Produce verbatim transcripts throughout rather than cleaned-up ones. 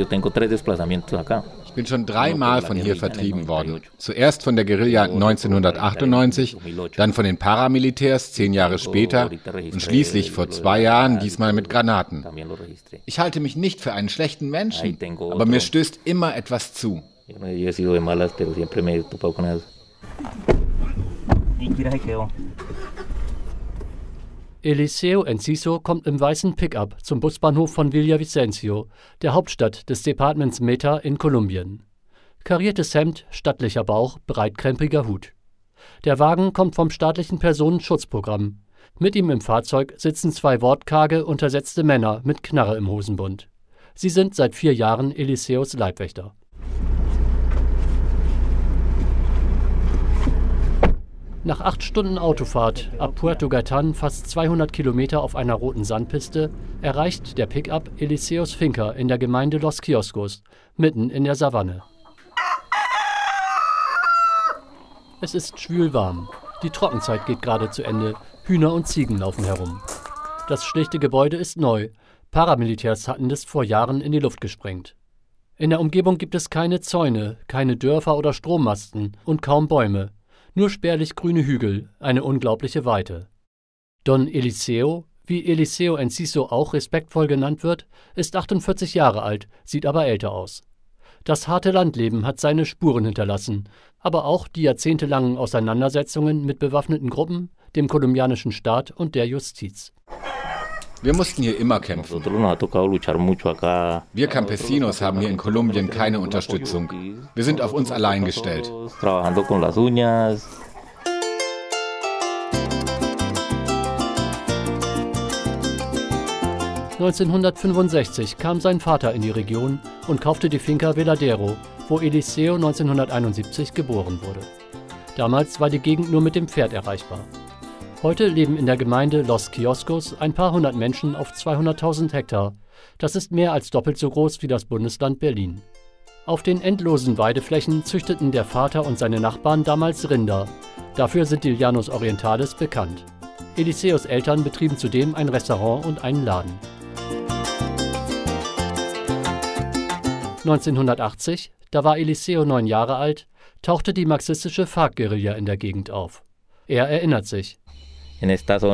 Ich bin schon dreimal von hier vertrieben worden. Zuerst von der Guerilla neunzehnhundertachtundneunzig, dann von den Paramilitärs zehn Jahre später und schließlich vor zwei Jahren diesmal mit Granaten. Ich halte mich nicht für einen schlechten Menschen, aber mir stößt immer etwas zu. Eliseo Enciso kommt im weißen Pickup zum Busbahnhof von Villavicencio, der Hauptstadt des Departements Meta in Kolumbien. Kariertes Hemd, stattlicher Bauch, breitkrempiger Hut. Der Wagen kommt vom staatlichen Personenschutzprogramm. Mit ihm im Fahrzeug sitzen zwei wortkarge, untersetzte Männer mit Knarre im Hosenbund. Sie sind seit vier Jahren Eliseos Leibwächter. Nach acht Stunden Autofahrt ab Puerto Gaitán, fast zweihundert Kilometer auf einer roten Sandpiste, erreicht der Pickup Eliseos Finca in der Gemeinde Los Kioscos, mitten in der Savanne. Es ist schwül warm. Die Trockenzeit geht gerade zu Ende. Hühner und Ziegen laufen herum. Das schlichte Gebäude ist neu. Paramilitärs hatten es vor Jahren in die Luft gesprengt. In der Umgebung gibt es keine Zäune, keine Dörfer oder Strommasten und kaum Bäume. Nur spärlich grüne Hügel, eine unglaubliche Weite. Don Eliseo, wie Eliseo Enciso auch respektvoll genannt wird, ist achtundvierzig Jahre alt, sieht aber älter aus. Das harte Landleben hat seine Spuren hinterlassen, aber auch die jahrzehntelangen Auseinandersetzungen mit bewaffneten Gruppen, dem kolumbianischen Staat und der Justiz. Wir mussten hier immer kämpfen. Wir Campesinos haben hier in Kolumbien keine Unterstützung. Wir sind auf uns allein gestellt. neunzehnhundertfünfundsechzig kam sein Vater in die Region und kaufte die Finca Veladero, wo Eliseo neunzehnhunderteinundsiebzig geboren wurde. Damals war die Gegend nur mit dem Pferd erreichbar. Heute leben in der Gemeinde Los Kioscos ein paar hundert Menschen auf zweihunderttausend Hektar. Das ist mehr als doppelt so groß wie das Bundesland Berlin. Auf den endlosen Weideflächen züchteten der Vater und seine Nachbarn damals Rinder. Dafür sind die Llanos Orientales bekannt. Eliseos Eltern betrieben zudem ein Restaurant und einen Laden. neunzehnhundertachtzig, da war Eliseo neun Jahre alt, tauchte die marxistische FARC-Guerilla in der Gegend auf. Er erinnert sich. In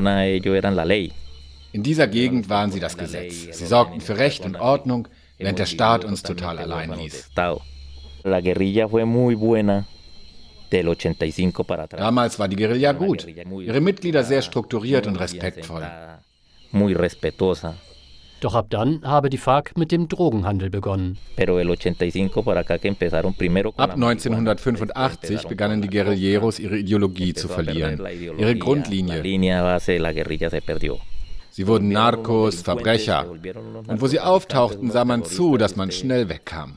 dieser Gegend waren sie das Gesetz. Sie sorgten für Recht und Ordnung, während der Staat uns total allein ließ. Damals war die Guerilla gut, ihre Mitglieder sehr strukturiert und respektvoll. Doch ab dann habe die FARC mit dem Drogenhandel begonnen. Ab neunzehnhundertfünfundachtzig begannen die Guerilleros ihre Ideologie zu verlieren, ihre Grundlinie. Sie wurden Narcos, Verbrecher. Und wo sie auftauchten, sah man zu, dass man schnell wegkam.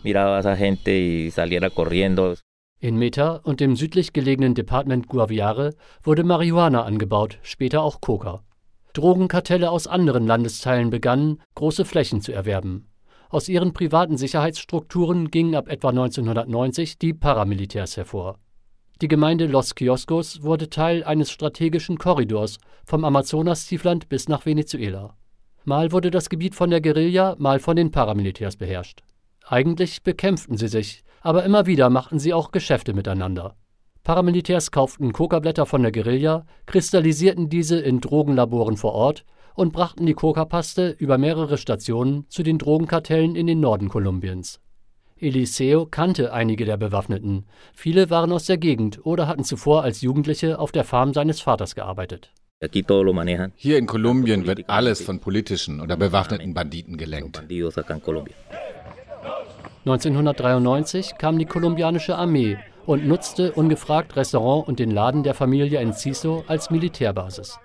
In Meta und dem südlich gelegenen Departement Guaviare wurde Marihuana angebaut, später auch Coca. Drogenkartelle aus anderen Landesteilen begannen, große Flächen zu erwerben. Aus ihren privaten Sicherheitsstrukturen gingen ab etwa neunzehnhundertneunzig die Paramilitärs hervor. Die Gemeinde Los Kioscos wurde Teil eines strategischen Korridors vom Amazonas-Tiefland bis nach Venezuela. Mal wurde das Gebiet von der Guerilla, mal von den Paramilitärs beherrscht. Eigentlich bekämpften sie sich, aber immer wieder machten sie auch Geschäfte miteinander. Paramilitärs kauften Coca-Blätter von der Guerilla, kristallisierten diese in Drogenlaboren vor Ort und brachten die Coca-Paste über mehrere Stationen zu den Drogenkartellen in den Norden Kolumbiens. Eliseo kannte einige der Bewaffneten. Viele waren aus der Gegend oder hatten zuvor als Jugendliche auf der Farm seines Vaters gearbeitet. Hier in Kolumbien wird alles von politischen oder bewaffneten Banditen gelenkt. neunzehnhundertdreiundneunzig kam die kolumbianische Armee und nutzte ungefragt Restaurant und den Laden der Familie Enciso als Militärbasis.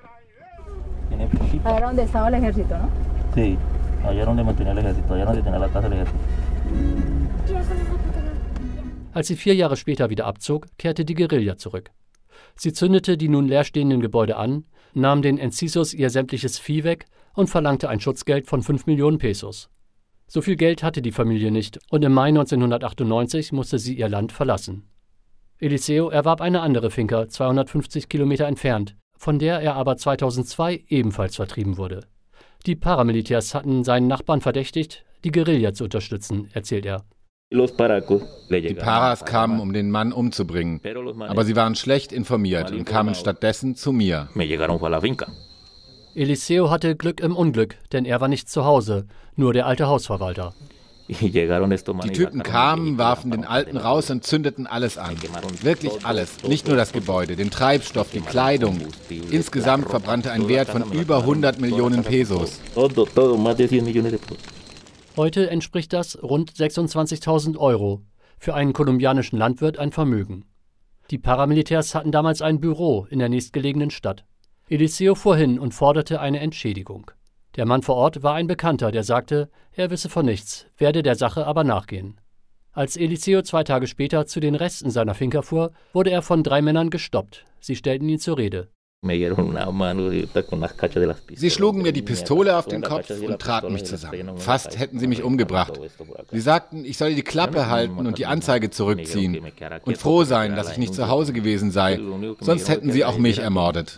Als sie vier Jahre später wieder abzog, kehrte die Guerilla zurück. Sie zündete die nun leerstehenden Gebäude an, nahm den Encisos ihr sämtliches Vieh weg und verlangte ein Schutzgeld von fünf Millionen Pesos. So viel Geld hatte die Familie nicht und im Mai neunzehnhundertachtundneunzig musste sie ihr Land verlassen. Eliseo erwarb eine andere Finca, zweihundertfünfzig Kilometer entfernt, von der er aber zweitausendzwei ebenfalls vertrieben wurde. Die Paramilitärs hatten seinen Nachbarn verdächtigt, die Guerilla zu unterstützen, erzählt er. Die Paras kamen, um den Mann umzubringen, aber sie waren schlecht informiert und kamen stattdessen zu mir. Eliseo hatte Glück im Unglück, denn er war nicht zu Hause, nur der alte Hausverwalter. Die Typen kamen, warfen den Alten raus und zündeten alles an. Wirklich alles. Nicht nur das Gebäude, den Treibstoff, die Kleidung. Insgesamt verbrannte ein Wert von über hundert Millionen Pesos. Heute entspricht das rund sechsundzwanzigtausend Euro. Für einen kolumbianischen Landwirt ein Vermögen. Die Paramilitärs hatten damals ein Büro in der nächstgelegenen Stadt. Eliseo fuhr hin und forderte eine Entschädigung. Der Mann vor Ort war ein Bekannter, der sagte, er wisse von nichts, werde der Sache aber nachgehen. Als Eliseo zwei Tage später zu den Resten seiner Finca fuhr, wurde er von drei Männern gestoppt. Sie stellten ihn zur Rede. Sie schlugen mir die Pistole auf den Kopf und traten mich zusammen. Fast hätten sie mich umgebracht. Sie sagten, ich solle die Klappe halten und die Anzeige zurückziehen und froh sein, dass ich nicht zu Hause gewesen sei, sonst hätten sie auch mich ermordet.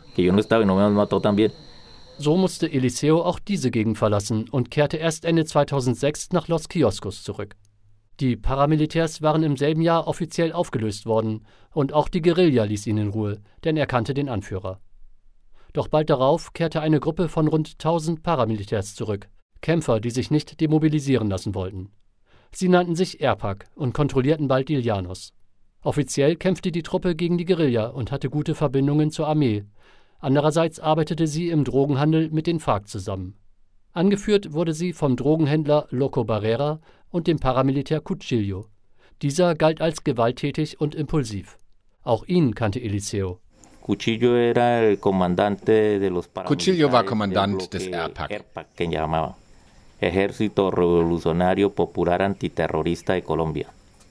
So musste Eliseo auch diese Gegend verlassen und kehrte erst Ende zweitausendsechs nach Los Kioscos zurück. Die Paramilitärs waren im selben Jahr offiziell aufgelöst worden und auch die Guerilla ließ ihn in Ruhe, denn er kannte den Anführer. Doch bald darauf kehrte eine Gruppe von rund tausend Paramilitärs zurück, Kämpfer, die sich nicht demobilisieren lassen wollten. Sie nannten sich Erpak und kontrollierten bald die Llanos. Offiziell kämpfte die Truppe gegen die Guerilla und hatte gute Verbindungen zur Armee. Andererseits arbeitete sie im Drogenhandel mit den FARC zusammen. Angeführt wurde sie vom Drogenhändler Loco Barrera und dem Paramilitär Cuchillo. Dieser galt als gewalttätig und impulsiv. Auch ihn kannte Eliseo. Cuchillo war Kommandant des Erpak. Ejército Revolucionario Popular Antiterrorista de Colombia.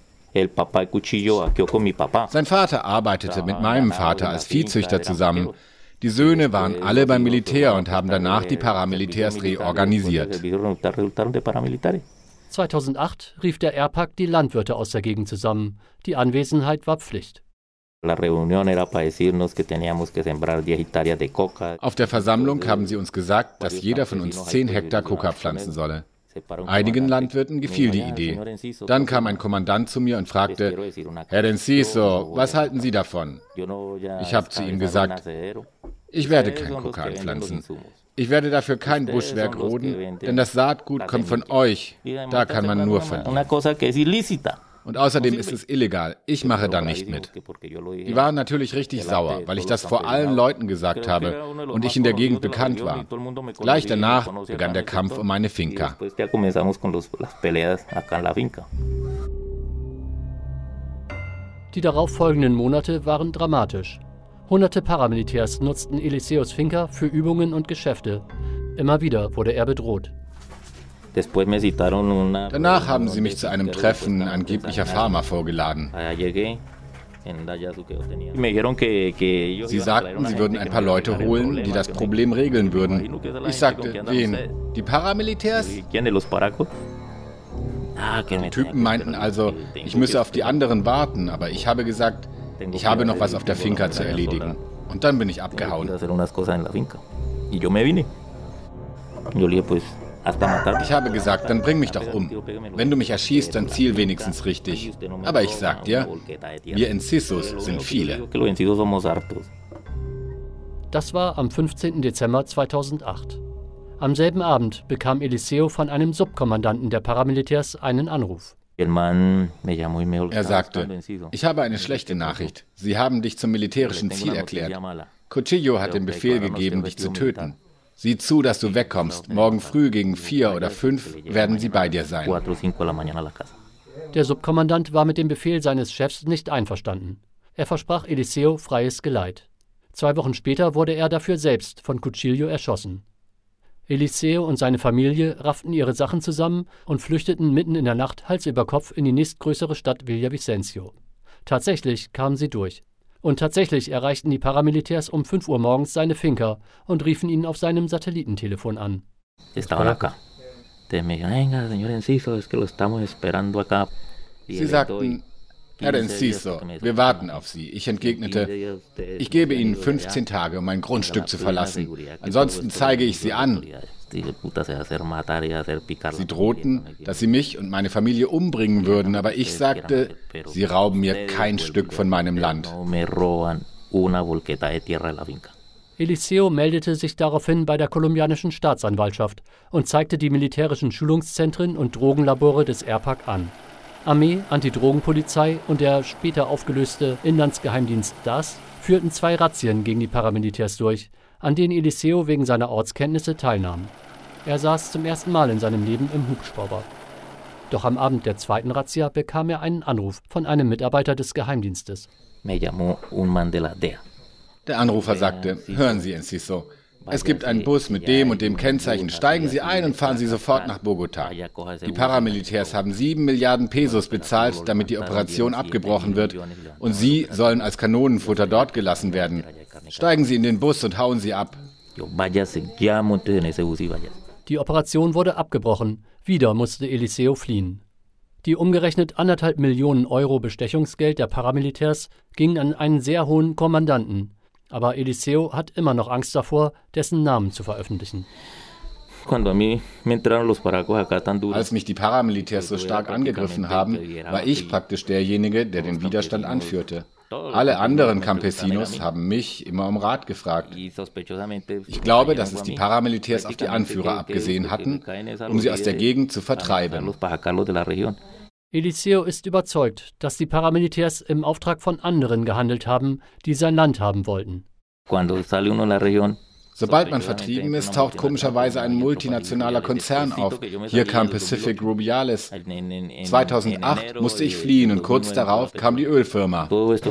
Sein Vater arbeitete mit meinem Vater als Viehzüchter zusammen. Die Söhne waren alle beim Militär und haben danach die Paramilitärs reorganisiert. zweitausendacht rief der Erpak die Landwirte aus der Gegend zusammen. Die Anwesenheit war Pflicht. Auf der Versammlung haben sie uns gesagt, dass jeder von uns zehn Hektar Coca pflanzen solle. Einigen Landwirten gefiel die Idee. Dann kam ein Kommandant zu mir und fragte, Herr Enciso, was halten Sie davon? Ich habe zu ihm gesagt, ich werde kein Coca pflanzen. Ich werde dafür kein Buschwerk roden, denn das Saatgut kommt von euch. Da kann man nur verdienen. Und außerdem ist es illegal. Ich mache da nicht mit. Die waren natürlich richtig sauer, weil ich das vor allen Leuten gesagt habe und ich in der Gegend bekannt war. Gleich danach begann der Kampf um meine Finca. Die darauffolgenden Monate waren dramatisch. Hunderte Paramilitärs nutzten Eliseos Finca für Übungen und Geschäfte. Immer wieder wurde er bedroht. Danach haben sie mich zu einem Treffen angeblicher Farmer vorgeladen. Sie sagten, sie würden ein paar Leute holen, die das Problem regeln würden. Ich sagte, wen? Die Paramilitärs? Die Typen meinten also, ich müsse auf die anderen warten, aber ich habe gesagt, ich habe noch was auf der Finca zu erledigen. Und dann bin ich abgehauen. Ich habe gesagt, dann bring mich doch um. Wenn du mich erschießt, dann ziel wenigstens richtig. Aber ich sag dir, wir Encisos sind viele. Das war am fünfzehnten Dezember zweitausendacht. Am selben Abend bekam Eliseo von einem Subkommandanten der Paramilitärs einen Anruf. Er sagte, ich habe eine schlechte Nachricht. Sie haben dich zum militärischen Ziel erklärt. Cuchillo hat den Befehl gegeben, dich zu töten. Sieh zu, dass du wegkommst. Morgen früh gegen vier oder fünf werden sie bei dir sein. Der Subkommandant war mit dem Befehl seines Chefs nicht einverstanden. Er versprach Eliseo freies Geleit. Zwei Wochen später wurde er dafür selbst von Cuchillo erschossen. Eliseo und seine Familie rafften ihre Sachen zusammen und flüchteten mitten in der Nacht Hals über Kopf in die nächstgrößere Stadt Villavicencio. Tatsächlich kamen sie durch. Und tatsächlich erreichten die Paramilitärs um fünf Uhr morgens seine Finca und riefen ihn auf seinem Satellitentelefon an. Sie sagten, Herr Enciso, wir warten auf Sie. Ich entgegnete, ich gebe Ihnen fünfzehn Tage, um mein Grundstück zu verlassen. Ansonsten zeige ich Sie an. Sie drohten, dass sie mich und meine Familie umbringen würden, aber ich sagte, sie rauben mir kein Stück von meinem Land. Eliseo meldete sich daraufhin bei der kolumbianischen Staatsanwaltschaft und zeigte die militärischen Schulungszentren und Drogenlabore des R P A C an. Armee, Antidrogenpolizei und der später aufgelöste Inlandsgeheimdienst D A S führten zwei Razzien gegen die Paramilitärs durch, an denen Eliseo wegen seiner Ortskenntnisse teilnahm. Er saß zum ersten Mal in seinem Leben im Hubschrauber. Doch am Abend der zweiten Razzia bekam er einen Anruf von einem Mitarbeiter des Geheimdienstes. Der Anrufer sagte, hören Sie, Enciso, es gibt einen Bus mit dem und dem Kennzeichen, steigen Sie ein und fahren Sie sofort nach Bogotá. Die Paramilitärs haben sieben Milliarden Pesos bezahlt, damit die Operation abgebrochen wird, und Sie sollen als Kanonenfutter dort gelassen werden. Steigen Sie in den Bus und hauen Sie ab. Die Operation wurde abgebrochen, wieder musste Eliseo fliehen. Die umgerechnet anderthalb Millionen Euro Bestechungsgeld der Paramilitärs gingen an einen sehr hohen Kommandanten. Aber Eliseo hat immer noch Angst davor, dessen Namen zu veröffentlichen. Als mich die Paramilitärs so stark angegriffen haben, war ich praktisch derjenige, der den Widerstand anführte. Alle anderen Campesinos haben mich immer um Rat gefragt. Ich glaube, dass es die Paramilitärs auf die Anführer abgesehen hatten, um sie aus der Gegend zu vertreiben. Eliseo ist überzeugt, dass die Paramilitärs im Auftrag von anderen gehandelt haben, die sein Land haben wollten. Sobald man vertrieben ist, taucht komischerweise ein multinationaler Konzern auf. Hier kam Pacific Rubiales. zweitausendacht musste ich fliehen und kurz darauf kam die Ölfirma.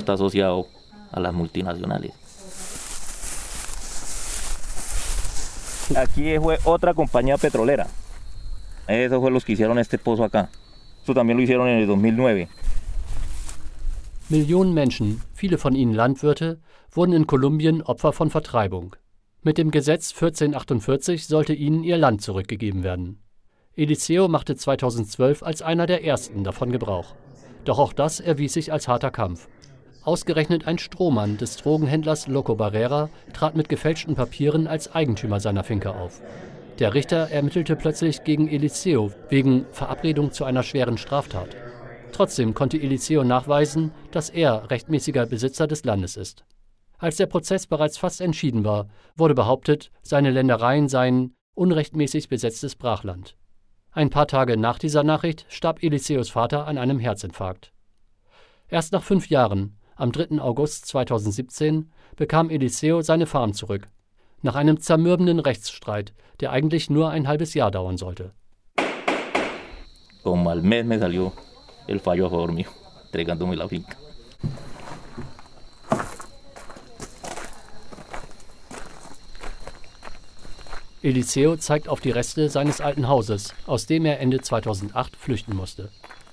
Aquí fue otra compañía petrolera. Esos fueron los que hicieron este pozo acá. Esto también lo hicieron en el dos mil nueve. Millionen Menschen, viele von ihnen Landwirte, wurden in Kolumbien Opfer von Vertreibung. Mit dem Gesetz vierzehnhundertachtundvierzig sollte ihnen ihr Land zurückgegeben werden. Eliseo machte zweitausendzwölf als einer der ersten davon Gebrauch. Doch auch das erwies sich als harter Kampf. Ausgerechnet ein Strohmann des Drogenhändlers Loco Barrera trat mit gefälschten Papieren als Eigentümer seiner Finca auf. Der Richter ermittelte plötzlich gegen Eliseo wegen Verabredung zu einer schweren Straftat. Trotzdem konnte Eliseo nachweisen, dass er rechtmäßiger Besitzer des Landes ist. Als der Prozess bereits fast entschieden war, wurde behauptet, seine Ländereien seien unrechtmäßig besetztes Brachland. Ein paar Tage nach dieser Nachricht starb Eliseos Vater an einem Herzinfarkt. Erst nach fünf Jahren, am dritten August zweitausendsiebzehn, bekam Eliseo seine Farm zurück. Nach einem zermürbenden Rechtsstreit, der eigentlich nur ein halbes Jahr dauern sollte. Como al mes me salió el fallo a favor mío, entregándome la finca. Eliseo zeigt auf die Reste seines alten Hauses, aus dem er Ende zweitausendacht flüchten musste.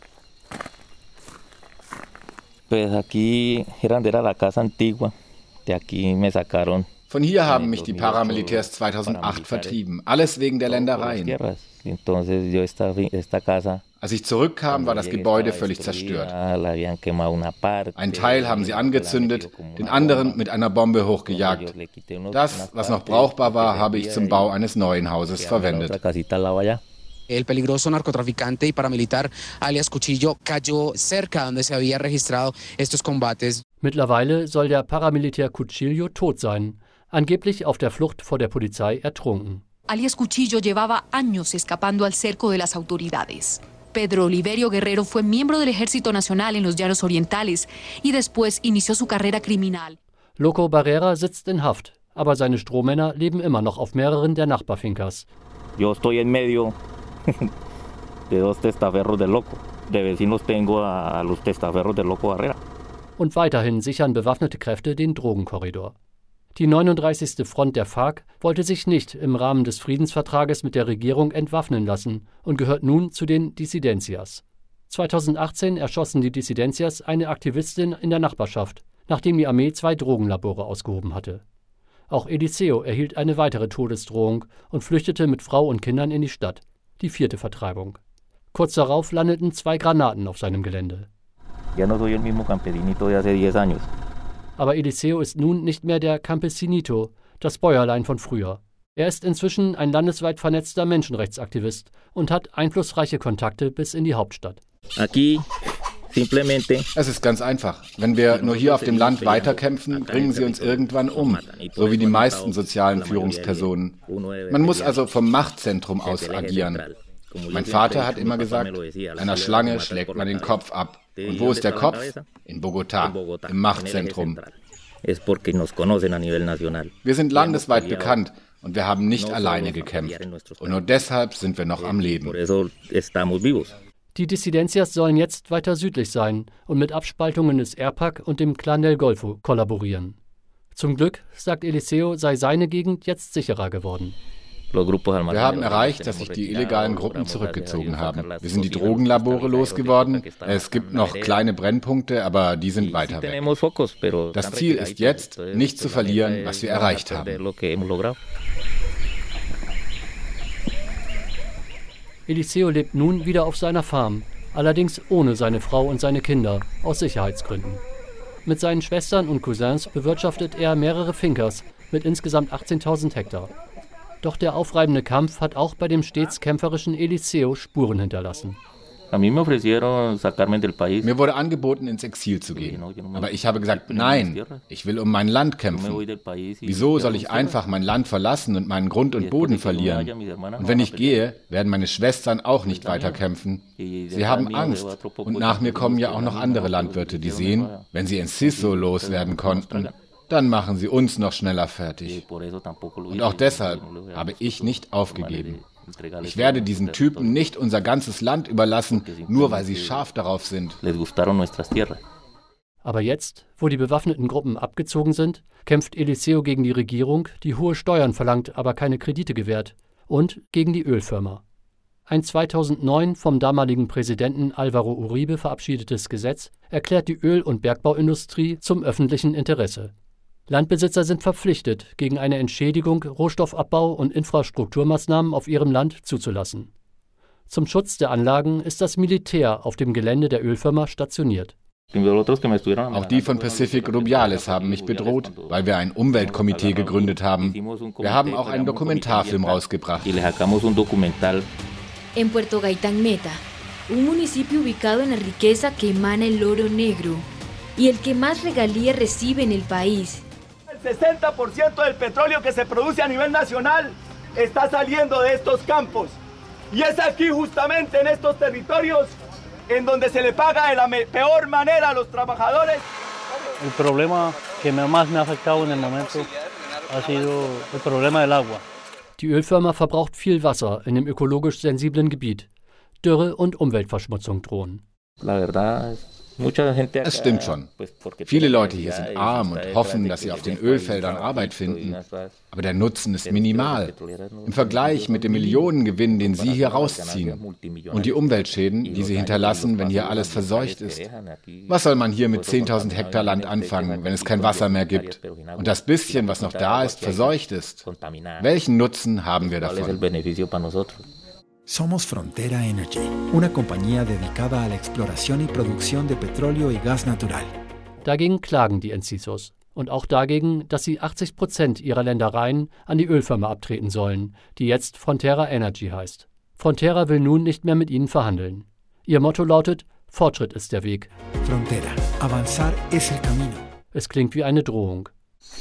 Pues aquí era la casa antigua, de aquí me sacaron. Von hier haben mich die Paramilitärs zweitausendacht vertrieben, alles wegen der Ländereien. Als ich zurückkam, war das Gebäude völlig zerstört. Einen Teil haben sie angezündet, den anderen mit einer Bombe hochgejagt. Das, was noch brauchbar war, habe ich zum Bau eines neuen Hauses verwendet. El peligroso narcotraficante y paramilitar alias Cuchillo cayó cerca donde se había registrado estos combates. Mittlerweile soll der Paramilitär Cuchillo tot sein, angeblich auf der Flucht vor der Polizei ertrunken. Alias Cuchillo llevaba años escapando al cerco de las autoridades. Pedro Oliverio Guerrero fue miembro del Ejército Nacional en los Llanos Orientales y después inició su carrera criminal. Loco Barrera sitzt in Haft, aber seine Strohmänner leben immer noch auf mehreren der Nachbarfincas. Yo estoy en medio de dos testaferros del Loco. De vecinos tengo a los testaferros del Loco Barrera. Und weiterhin sichern bewaffnete Kräfte den Drogenkorridor. Die neununddreißigste Front der FARC wollte sich nicht im Rahmen des Friedensvertrages mit der Regierung entwaffnen lassen und gehört nun zu den Disidencias. zweitausendachtzehn erschossen die Disidencias eine Aktivistin in der Nachbarschaft, nachdem die Armee zwei Drogenlabore ausgehoben hatte. Auch Eliseo erhielt eine weitere Todesdrohung und flüchtete mit Frau und Kindern in die Stadt, die vierte Vertreibung. Kurz darauf landeten zwei Granaten auf seinem Gelände. Ya no soy el mismo campesinito de hace diez años. Aber Eliseo ist nun nicht mehr der Campesinito, das Bäuerlein von früher. Er ist inzwischen ein landesweit vernetzter Menschenrechtsaktivist und hat einflussreiche Kontakte bis in die Hauptstadt. Aquí simplemente. Es ist ganz einfach. Wenn wir nur hier auf dem Land weiterkämpfen, bringen sie uns irgendwann um, so wie die meisten sozialen Führungspersonen. Man muss also vom Machtzentrum aus agieren. Mein Vater hat immer gesagt, einer Schlange schlägt man den Kopf ab. Und wo ist der Kopf? In Bogotá, im Machtzentrum. Wir sind landesweit bekannt und wir haben nicht alleine gekämpft. Und nur deshalb sind wir noch am Leben. Die Disidencias sollen jetzt weiter südlich sein und mit Abspaltungen des R P A C und dem Clan del Golfo kollaborieren. Zum Glück, sagt Eliseo, sei seine Gegend jetzt sicherer geworden. Wir haben erreicht, dass sich die illegalen Gruppen zurückgezogen haben. Wir sind die Drogenlabore losgeworden. Es gibt noch kleine Brennpunkte, aber die sind weiter weg. Das Ziel ist jetzt, nicht zu verlieren, was wir erreicht haben. Eliseo lebt nun wieder auf seiner Farm, allerdings ohne seine Frau und seine Kinder, aus Sicherheitsgründen. Mit seinen Schwestern und Cousins bewirtschaftet er mehrere Fincas mit insgesamt achtzehntausend Hektar. Doch der aufreibende Kampf hat auch bei dem stets kämpferischen Eliseo Spuren hinterlassen. Mir wurde angeboten, ins Exil zu gehen. Aber ich habe gesagt, nein, ich will um mein Land kämpfen. Wieso soll ich einfach mein Land verlassen und meinen Grund und Boden verlieren? Und wenn ich gehe, werden meine Schwestern auch nicht weiter kämpfen. Sie haben Angst. Und nach mir kommen ja auch noch andere Landwirte, die sehen, wenn sie Enciso loswerden konnten, dann machen sie uns noch schneller fertig. Und auch deshalb habe ich nicht aufgegeben. Ich werde diesen Typen nicht unser ganzes Land überlassen, nur weil sie scharf darauf sind. Aber jetzt, wo die bewaffneten Gruppen abgezogen sind, kämpft Eliseo gegen die Regierung, die hohe Steuern verlangt, aber keine Kredite gewährt, und gegen die Ölfirma. Ein zweitausendneun vom damaligen Präsidenten Álvaro Uribe verabschiedetes Gesetz erklärt die Öl- und Bergbauindustrie zum öffentlichen Interesse. Landbesitzer sind verpflichtet, gegen eine Entschädigung Rohstoffabbau und Infrastrukturmaßnahmen auf ihrem Land zuzulassen. Zum Schutz der Anlagen ist das Militär auf dem Gelände der Ölfirma stationiert. Auch die von Pacific Rubiales haben mich bedroht, weil wir ein Umweltkomitee gegründet haben. Wir haben auch einen Dokumentarfilm rausgebracht. En Puerto Gaitán Meta, un municipio ubicado en la riqueza que emana el oro negro y el que más regalías recibe en el país. El sesenta por ciento del petróleo que se produce a nivel nacional está saliendo de estos campos. Y es aquí justamente en estos territorios en donde se le paga de la peor manera a los trabajadores. El problema que más me ha afectado en el momento ha sido el problema del agua. Die Ölfirma verbraucht viel Wasser in dem ökologisch sensiblen Gebiet. Dürre und Umweltverschmutzung drohen. Es stimmt schon. Viele Leute hier sind arm und hoffen, dass sie auf den Ölfeldern Arbeit finden. Aber der Nutzen ist minimal im Vergleich mit dem Millionengewinn, den sie hier rausziehen. Und die Umweltschäden, die sie hinterlassen, wenn hier alles verseucht ist. Was soll man hier mit zehntausend Hektar Land anfangen, wenn es kein Wasser mehr gibt? Und das bisschen, was noch da ist, verseucht ist. Welchen Nutzen haben wir davon? Somos Frontera Energy, una compañía dedicada a la exploración y producción de petróleo y gas natural. Dagegen klagen die Encisos. Und auch dagegen, dass sie achtzig Prozent ihrer Ländereien an die Ölfirma abtreten sollen, die jetzt Frontera Energy heißt. Frontera will nun nicht mehr mit ihnen verhandeln. Ihr Motto lautet: Fortschritt ist der Weg. Frontera, avanzar es el camino. Es klingt wie eine Drohung.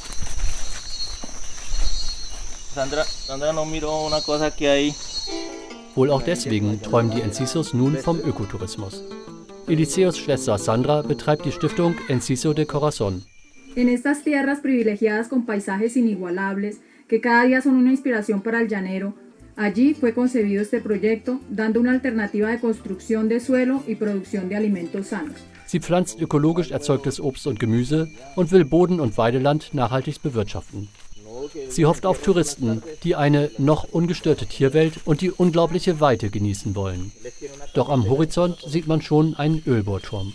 Sandra, Sandra no miró una cosa que hay. Wohl auch deswegen träumen die Encisos nun vom Ökotourismus. Eliseos Schwester Sandra betreibt die Stiftung Enciso de Corazón. En estas tierras privilegiadas con paisajes inigualables, que cada día son una inspiración para el llanero, allí fue concebido este proyecto, dando una alternativa de construcción de suelo y producción de alimentos sanos. Sie pflanzt ökologisch erzeugtes Obst und Gemüse und will Boden- und Weideland nachhaltig bewirtschaften. Sie hofft auf Touristen, die eine noch ungestörte Tierwelt und die unglaubliche Weite genießen wollen. Doch am Horizont sieht man schon einen Ölbohrturm.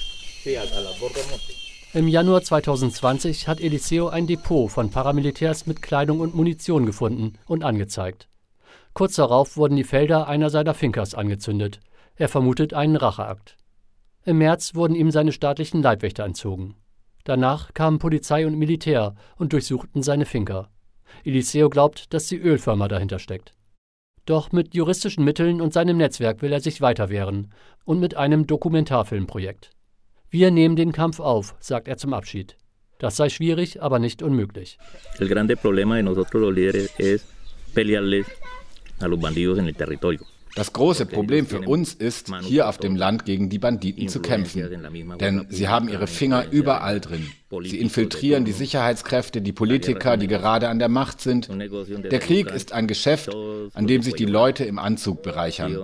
Im Januar zweitausendzwanzig hat Eliseo ein Depot von Paramilitärs mit Kleidung und Munition gefunden und angezeigt. Kurz darauf wurden die Felder einer seiner Fincas angezündet. Er vermutet einen Racheakt. Im März wurden ihm seine staatlichen Leibwächter entzogen. Danach kamen Polizei und Militär und durchsuchten seine Finca. Eliseo glaubt, dass die Ölfirma dahinter steckt. Doch mit juristischen Mitteln und seinem Netzwerk will er sich weiter wehren und mit einem Dokumentarfilmprojekt. Wir nehmen den Kampf auf, sagt er zum Abschied. Das sei schwierig, aber nicht unmöglich. El grande problema de nosotros los líderes es pelearles a los bandidos en el territorio. Das große Problem für uns ist, hier auf dem Land gegen die Banditen zu kämpfen. Denn sie haben ihre Finger überall drin. Sie infiltrieren die Sicherheitskräfte, die Politiker, die gerade an der Macht sind. Der Krieg ist ein Geschäft, an dem sich die Leute im Anzug bereichern.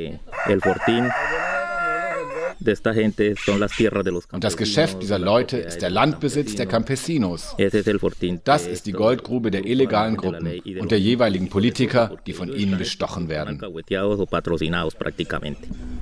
Und das Geschäft dieser Leute ist der Landbesitz der Campesinos. Das ist die Goldgrube der illegalen Gruppen und der jeweiligen Politiker, die von ihnen bestochen werden.